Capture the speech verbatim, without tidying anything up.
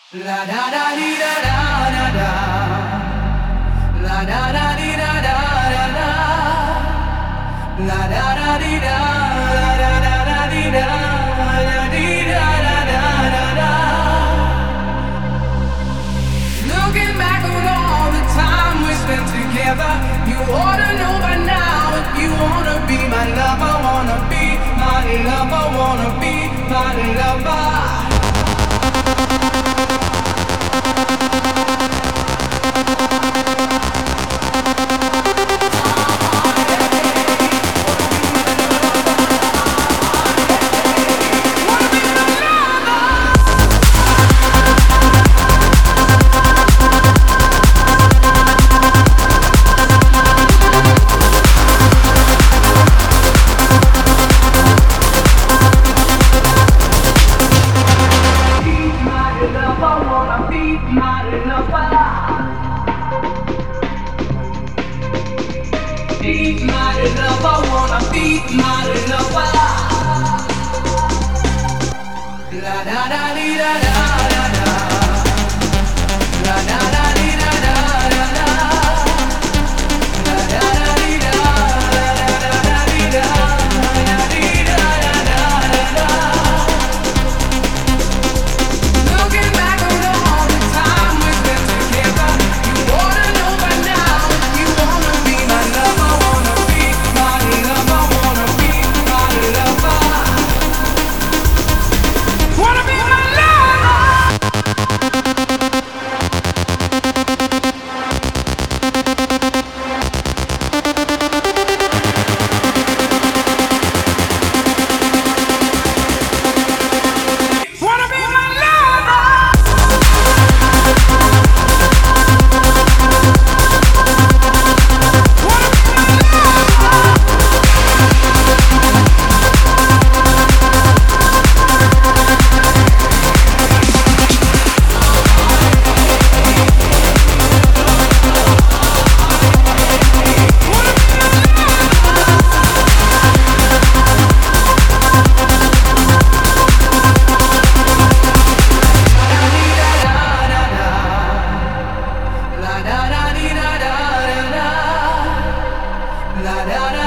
La da da dee da da da da. La da da dee da da da da. La da da dee da la da da da dee da la dee da da da da da. Looking back on all the time we spent together, you ought to know by now if you wanna be my lover, wanna be my lover, wanna be my lover. La da da